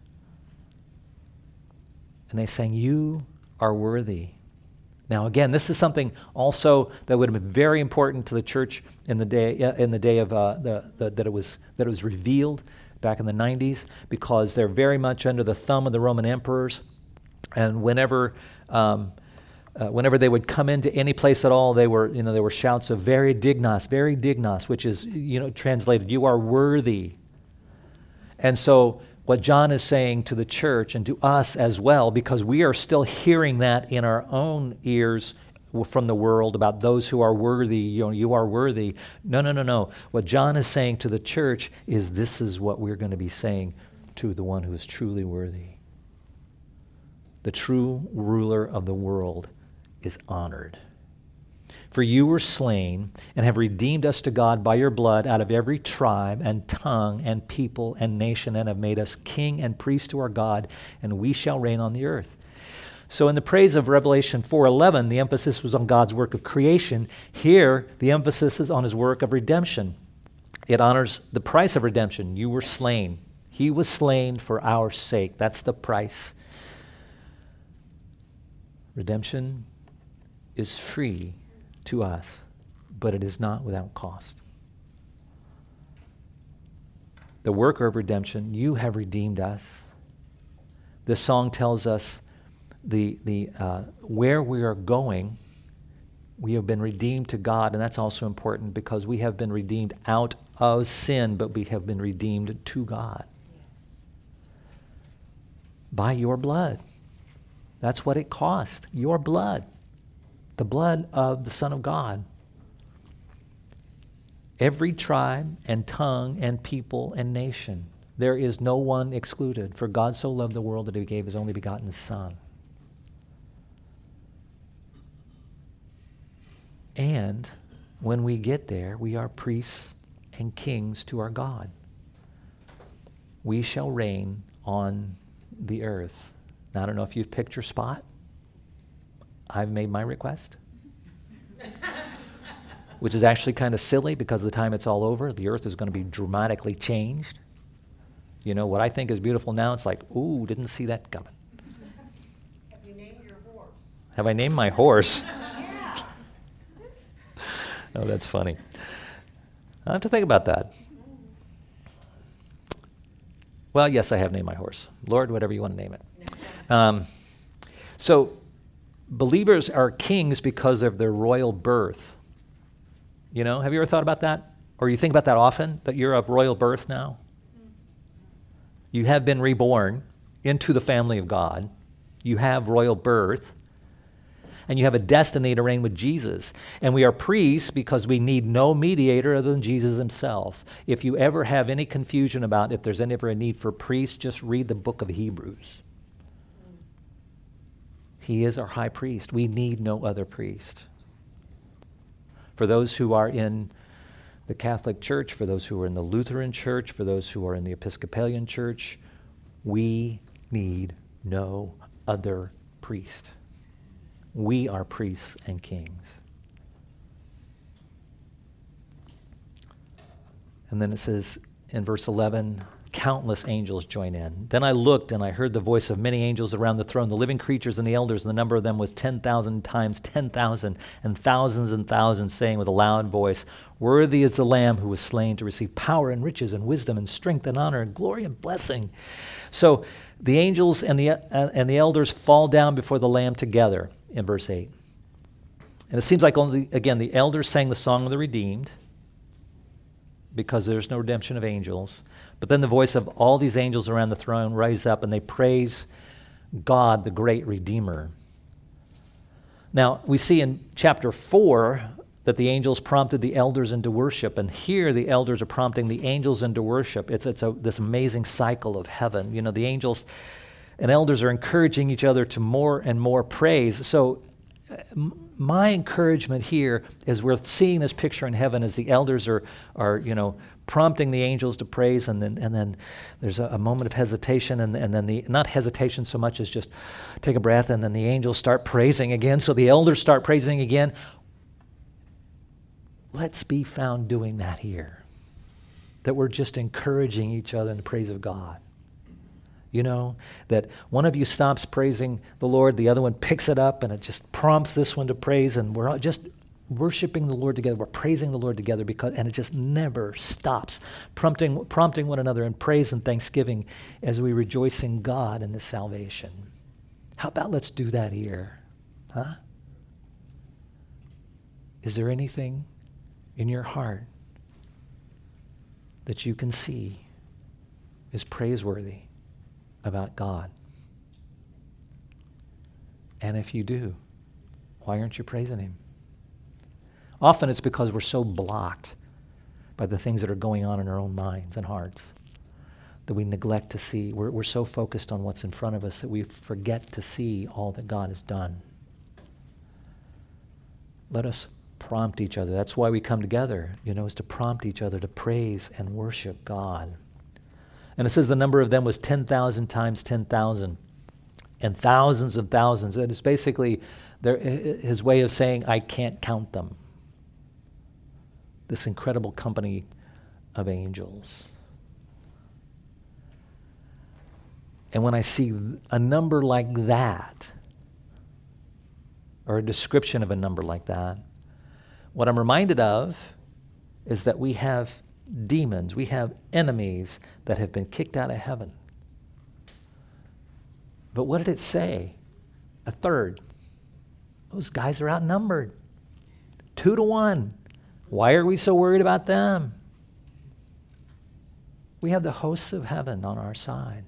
And they sang, "You are worthy." Now, again, this is something also that would have been very important to the church in the day of that it was revealed back in the 90s, because they're very much under the thumb of the Roman emperors, and whenever they would come into any place at all, there were shouts of very dignos, which is translated, "You are worthy." And so what John is saying to the church and to us as well, because we are still hearing that in our own ears from the world about those who are worthy, you are worthy. No. What John is saying to the church is, this is what we're going to be saying to the one who is truly worthy. The true ruler of the world is honored. For you were slain and have redeemed us to God by your blood out of every tribe and tongue and people and nation, and have made us king and priest to our God, and we shall reign on the earth. So in the praise of Revelation 4:11, the emphasis was on God's work of creation. Here, the emphasis is on his work of redemption. It honors the price of redemption. You were slain. He was slain for our sake. That's the price. Redemption is free to us, but it is not without cost. The worker of redemption, you have redeemed us. This song tells us where we are going. We have been redeemed to God, and that's also important because we have been redeemed out of sin, but we have been redeemed to God by your blood. That's what it cost, your blood, the blood of the Son of God. Every tribe and tongue and people and nation, there is no one excluded. For God so loved the world that he gave his only begotten Son. And when we get there, we are priests and kings to our God. We shall reign on the earth. Now, I don't know if you've picked your spot. I've made my request, which is actually kind of silly because the time it's all over, the earth is going to be dramatically changed. What I think is beautiful now, it's like, ooh, didn't see that coming. Have you named your horse? Have I named my horse? Oh, that's funny. I have to think about that. Well, yes, I have named my horse. Lord, whatever you want to name it. So believers are kings because of their royal birth. Have you ever thought about that? Or you think about that often, that you're of royal birth now? You have been reborn into the family of God. You have royal birth. And you have a destiny to reign with Jesus. And we are priests because we need no mediator other than Jesus himself. If you ever have any confusion about if there's ever a need for priests, just read the book of Hebrews. He is our high priest. We need no other priest. For those who are in the Catholic Church, for those who are in the Lutheran Church, for those who are in the Episcopalian Church, we need no other priest. We are priests and kings. And then it says in verse 11, countless angels join in. Then I looked, and I heard the voice of many angels around the throne, the living creatures and the elders, and the number of them was 10,000 times 10,000, and thousands, saying with a loud voice, "Worthy is the Lamb who was slain to receive power and riches and wisdom and strength and honor and glory and blessing." So the angels and the elders fall down before the Lamb together in verse 8. And it seems like only, again, the elders sang the song of the redeemed, because there's no redemption of angels. But then the voice of all these angels around the throne rise up, and they praise God, the great Redeemer. Now, we see in chapter 4 that the angels prompted the elders into worship, and here the elders are prompting the angels into worship. It's this amazing cycle of heaven. You know, the angels and elders are encouraging each other to more and more praise. So my encouragement here is we're seeing this picture in heaven as the elders are prompting the angels to praise, and then there's a moment of hesitation, and then not hesitation so much as just take a breath, and then the angels start praising again. So the elders start praising again. Let's be found doing that here, that we're just encouraging each other in the praise of God. You know, that one of you stops praising the Lord, the other one picks it up, and it just prompts this one to praise, and we're all just worshiping the Lord together. We're praising the Lord together, and it just never stops, prompting one another in praise and thanksgiving as we rejoice in God and His salvation. How about let's do that here? Huh? Is there anything in your heart that you can see is praiseworthy about God? And if you do, why aren't you praising Him? Often it's because we're so blocked by the things that are going on in our own minds and hearts that we neglect to see. We're so focused on what's in front of us that we forget to see all that God has done. Let us prompt each other. That's why we come together, is to prompt each other to praise and worship God. And it says the number of them was 10,000 times 10,000, and thousands of thousands. And it's basically his way of saying, I can't count them. This incredible company of angels. And when I see a number like that, or a description of a number like that, what I'm reminded of is that we have demons, we have enemies that have been kicked out of heaven. But what did it say? A third. Those guys are outnumbered. 2-1. Why are we so worried about them? We have the hosts of heaven on our side.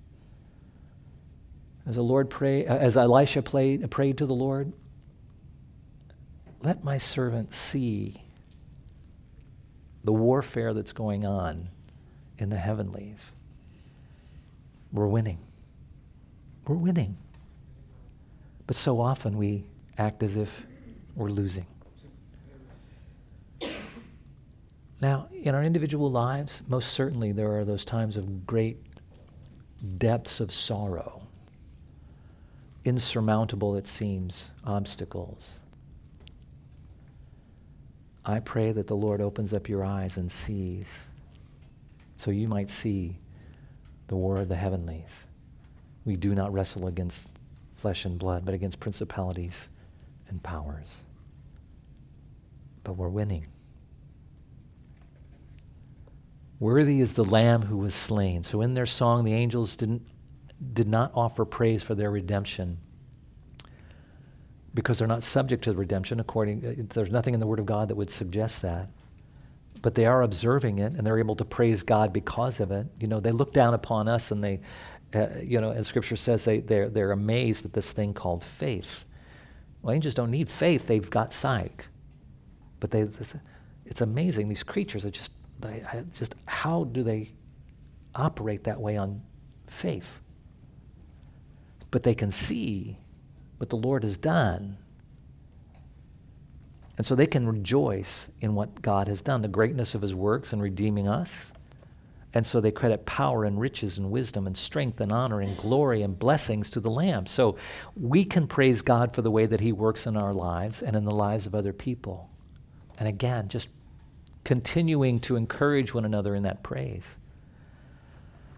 As Elisha prayed to the Lord, let my servant see the warfare that's going on in the heavenlies. We're winning. We're winning. But so often we act as if we're losing. Now, in our individual lives, most certainly there are those times of great depths of sorrow, insurmountable, it seems, obstacles. I pray that the Lord opens up your eyes and sees, so you might see the war of the heavenlies. We do not wrestle against flesh and blood, but against principalities and powers. But we're winning. Worthy is the Lamb who was slain. So in their song, the angels did not offer praise for their redemption because they're not subject to the redemption. There's nothing in the Word of God that would suggest that. But they are observing it, and they're able to praise God because of it. They look down upon us, and they, and Scripture says they're amazed at this thing called faith. Well, angels don't need faith; they've got sight. But it's amazing. These creatures are just how do they operate that way on faith? But they can see what the Lord has done. And so they can rejoice in what God has done, the greatness of His works in redeeming us. And so they credit power and riches and wisdom and strength and honor and glory and blessings to the Lamb. So we can praise God for the way that He works in our lives and in the lives of other people. And again, just continuing to encourage one another in that praise.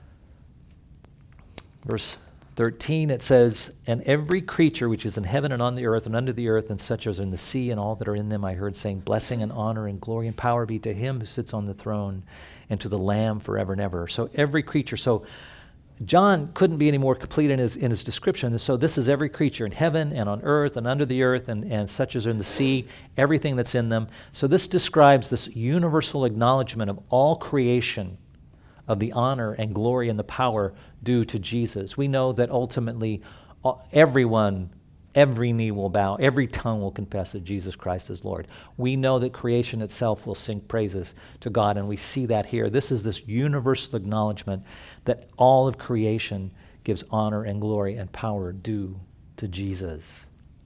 Verse 13, it says, "And every creature which is in heaven and on the earth and under the earth and such as are in the sea and all that are in them, I heard saying, blessing and honor and glory and power be to him who sits on the throne and to the Lamb forever and ever." So every creature. So John couldn't be any more complete in his description. And so this is every creature in heaven and on earth and under the earth and such as are in the sea, everything that's in them. So this describes this universal acknowledgement of all creation, of the honor and glory and the power due to Jesus. We know that ultimately everyone, every knee will bow, every tongue will confess that Jesus Christ is Lord. We know that creation itself will sing praises to God, and we see that here. This is this universal acknowledgement that all of creation gives honor and glory and power due to Jesus.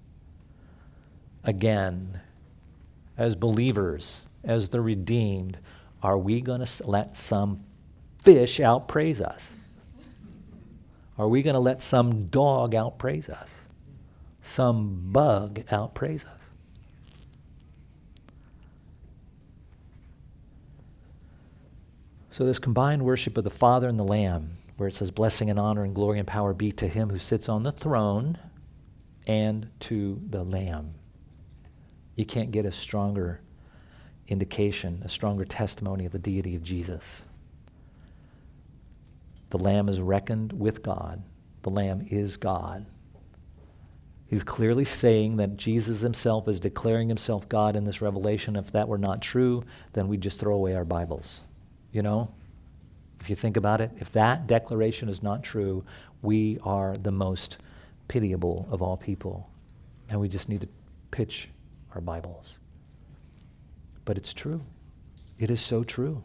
Again, as believers, as the redeemed, are we going to let some fish outpraise us? Are we going to let some dog outpraise us? Some bug outpraise us? So this combined worship of the Father and the Lamb, where it says blessing and honor and glory and power be to him who sits on the throne and to the Lamb. You can't get a stronger indication, a stronger testimony of the deity of Jesus. The Lamb is reckoned with God. The Lamb is God. He's clearly saying that Jesus himself is declaring himself God in this revelation. If that were not true, then we'd just throw away our Bibles. You know? If you think about it, if that declaration is not true, we are the most pitiable of all people. And we just need to pitch our Bibles. But it's true. It is so true.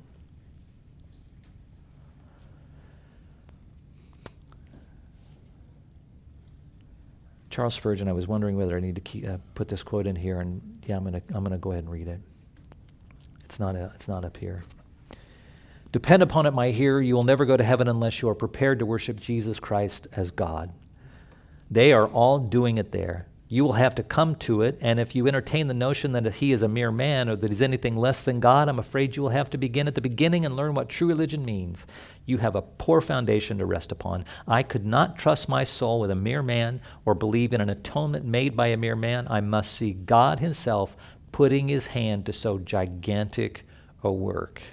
Charles Spurgeon, I was wondering whether I need to put this quote in here, and yeah, I'm gonna go ahead and read it. It's not up here. "Depend upon it, my hearer, you will never go to heaven unless you are prepared to worship Jesus Christ as God. They are all doing it there. You will have to come to it, and if you entertain the notion that he is a mere man or that he's anything less than God, I'm afraid you will have to begin at the beginning and learn what true religion means. You have a poor foundation to rest upon. I could not trust my soul with a mere man or believe in an atonement made by a mere man. I must see God himself putting his hand to so gigantic a work."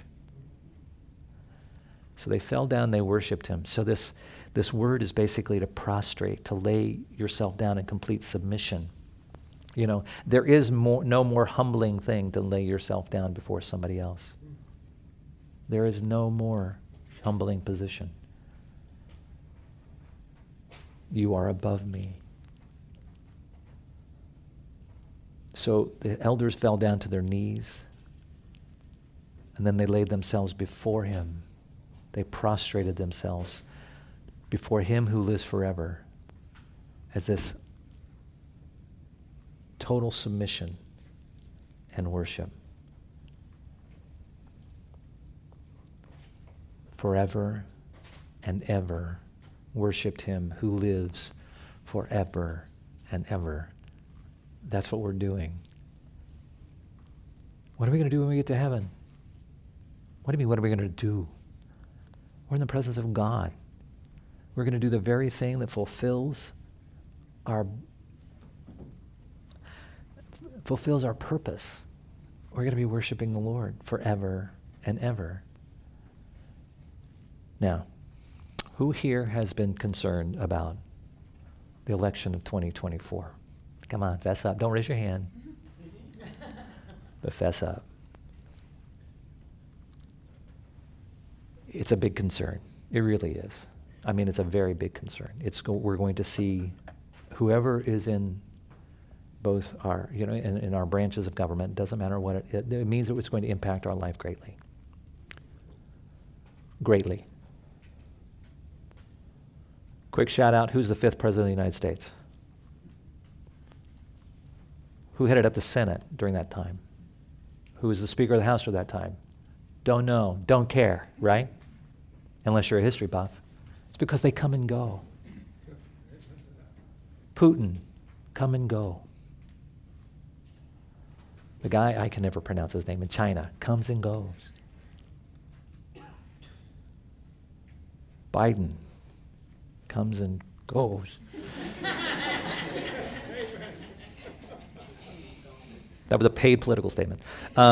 So they fell down, they worshiped him. So this word is basically to prostrate, to lay yourself down in complete submission. You know, there is no more humbling thing than lay yourself down before somebody else. There is no more humbling position. You are above me. So the elders fell down to their knees, and then they laid themselves before him. They prostrated themselves before him who lives forever as this total submission and worship. Forever and ever worshiped him who lives forever and ever. That's what we're doing. What are we going to do when we get to heaven? What do you mean, what are we going to do? We're in the presence of God. We're going to do the very thing that fulfills our purpose. We're going to be worshiping the Lord forever and ever. Now, who here has been concerned about the election of 2024? Come on, fess up. Don't raise your hand. But fess up. It's a big concern. It really is. I mean, it's a very big concern. We're going to see whoever is in both our, in our branches of government, doesn't matter what it means that it's going to impact our life greatly. Greatly. Quick shout out, who's the 5th president of the United States? Who headed up the Senate during that time? Who was the Speaker of the House during that time? Don't know, don't care, right? Unless you're a history buff. It's because they come and go. Putin, come and go. The guy, I can never pronounce his name, in China, comes and goes. Biden, comes and goes. That was a paid political statement.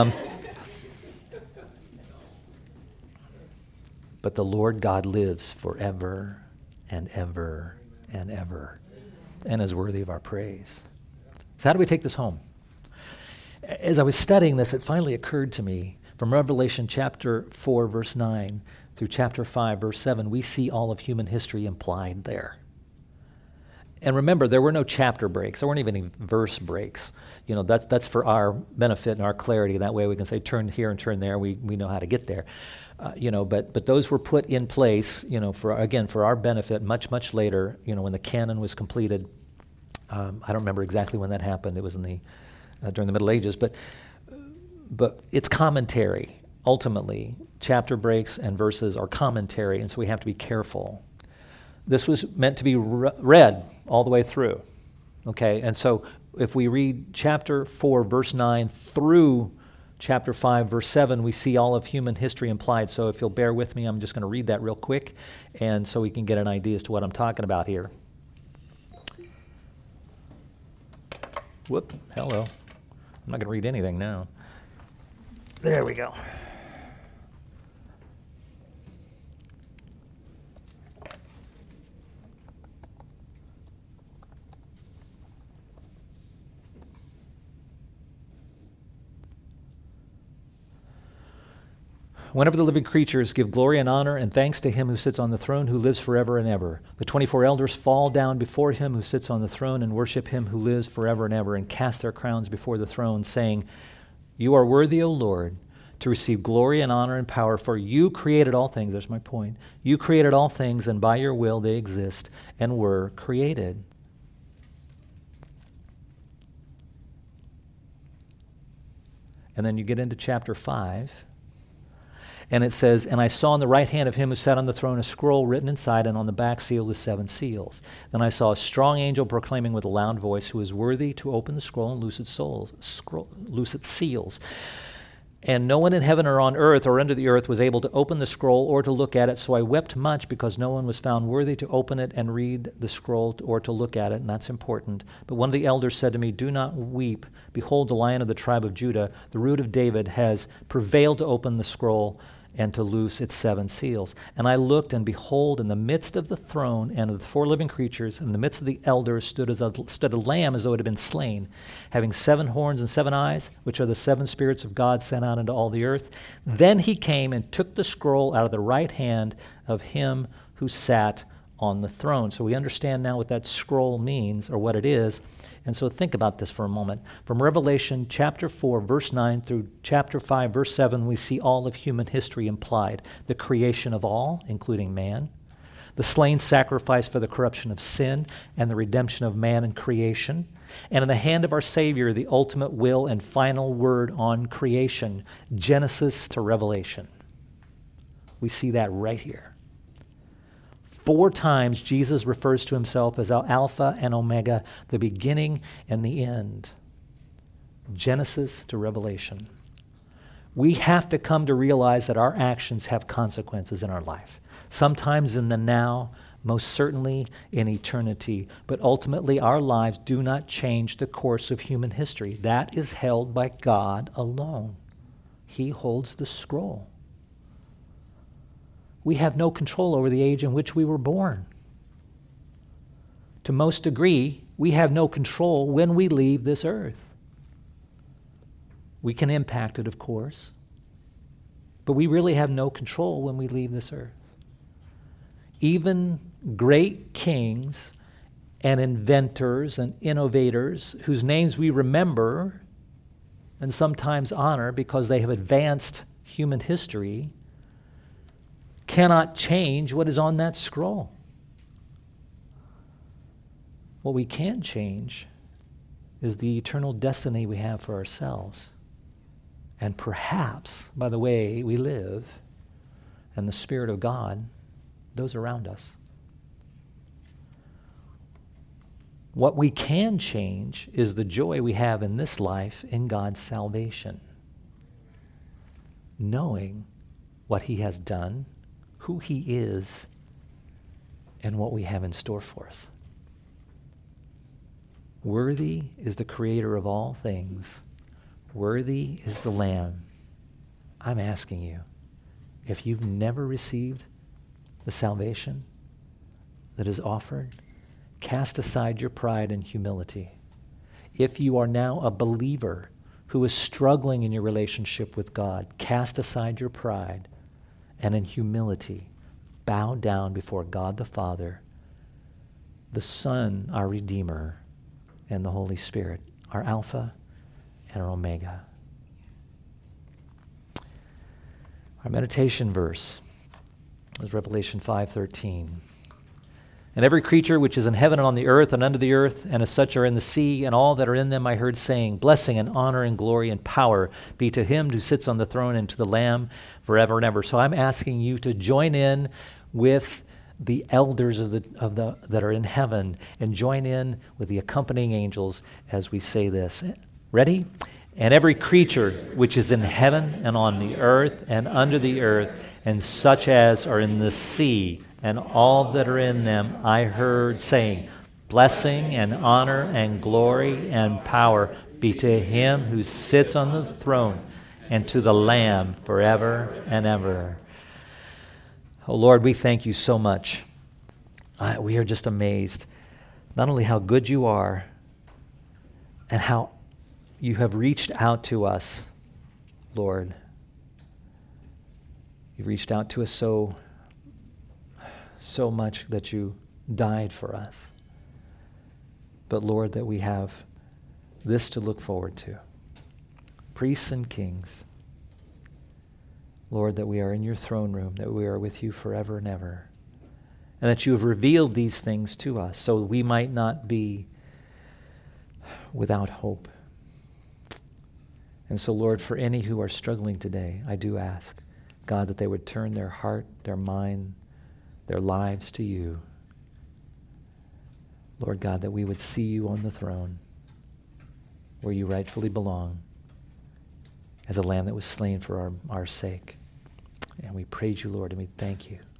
But the Lord God lives forever and ever and ever and is worthy of our praise. So how do we take this home? As I was studying this, it finally occurred to me from Revelation chapter 4, verse 9 through chapter 5, verse 7, we see all of human history implied there. And remember, there were no chapter breaks. There weren't even any verse breaks. You know, that's for our benefit and our clarity. That way we can say, turn here and turn there. We know how to get there. But those were put in place, for our benefit much, much later, when the canon was completed. I don't remember exactly when that happened. It was in during the Middle Ages. But it's commentary. Ultimately, chapter breaks and verses are commentary, and so we have to be careful. This was meant to be read all the way through, okay? And so if we read chapter 4, verse 9 through chapter 5, verse 7, we see all of human history implied. So if you'll bear with me, I'm just going to read that real quick, and so we can get an idea as to what I'm talking about here. Whoop, hello. I'm not going to read anything now. There we go. Whenever the living creatures give glory and honor and thanks to him who sits on the throne, who lives forever and ever. The 24 elders fall down before him who sits on the throne and worship him who lives forever and ever, and cast their crowns before the throne, saying, "You are worthy, O Lord, to receive glory and honor and power, for you created all things." There's my point. You created all things, and by your will they exist and were created. And then you get into chapter 5. And it says, "And I saw in the right hand of him who sat on the throne a scroll written inside, and on the back sealed with 7 seals. Then I saw a strong angel proclaiming with a loud voice, 'Who is worthy to open the scroll and loose its seals?' And no one in heaven or on earth or under the earth was able to open the scroll or to look at it. So I wept much because no one was found worthy to open it and read the scroll or to look at it," and that's important. "But one of the elders said to me, 'Do not weep. Behold, the Lion of the tribe of Judah, the Root of David, has prevailed to open the scroll and to loose its 7 seals.' And I looked, and behold, in the midst of the throne and of the 4 living creatures, in the midst of the elders, stood a lamb as though it had been slain, having 7 horns and 7 eyes, which are the 7 spirits of God sent out into all the earth. Then he came and took the scroll out of the right hand of him who sat on the throne." So we understand now what that scroll means, or what it is. And so think about this for a moment. From Revelation chapter 4, verse 9 through chapter 5, verse 7, we see all of human history implied. The creation of all, including man. The slain sacrifice for the corruption of sin and the redemption of man and creation. And in the hand of our Savior, the ultimate will and final word on creation, Genesis to Revelation. We see that right here. 4 times Jesus refers to himself as Alpha and Omega, the beginning and the end. Genesis to Revelation. We have to come to realize that our actions have consequences in our life. Sometimes in the now, most certainly in eternity. But ultimately, our lives do not change the course of human history. That is held by God alone. He holds the scroll. We have no control over the age in which we were born. To most degree, we have no control when we leave this earth. We can impact it, of course, but we really have no control when we leave this earth. Even great kings and inventors and innovators whose names we remember and sometimes honor because they have advanced human history cannot change what is on that scroll. What we can change is the eternal destiny we have for ourselves, and perhaps by the way we live and the Spirit of God, those around us. What we can change is the joy we have in this life in God's salvation, knowing what he has done, who he is, and what we have in store for us. Worthy is the Creator of all things. Worthy is the Lamb. I'm asking you, if you've never received the salvation that is offered, cast aside your pride and humility. If you are now a believer who is struggling in your relationship with God, cast aside your pride and in humility bow down before God the Father, the Son, our Redeemer, and the Holy Spirit, our Alpha and our Omega. Our meditation verse is Revelation 5:13. And every creature which is in heaven and on the earth and under the earth, and as such are in the sea, and all that are in them, I heard saying, blessing and honor and glory and power be to him who sits on the throne and to the Lamb forever and ever. So I'm asking you to join in with the elders that are in heaven and join in with the accompanying angels as we say this. Ready? And every creature which is in heaven and on the earth and under the earth, and such as are in the sea, and all that are in them, I heard saying, blessing and honor and glory and power be to him who sits on the throne and to the Lamb forever and ever. Oh Lord, we thank you so much. We are just amazed, not only how good you are and how you have reached out to us, Lord. You've reached out to us so much that you died for us. But Lord, that we have this to look forward to. Priests and kings. Lord, that we are in your throne room, that we are with you forever and ever. And that you have revealed these things to us so we might not be without hope. And so, Lord, for any who are struggling today, I do ask, God, that they would turn their heart, their mind, their lives to you. Lord God, that we would see you on the throne where you rightfully belong as a lamb that was slain for our sake. And we praise you, Lord, and we thank you.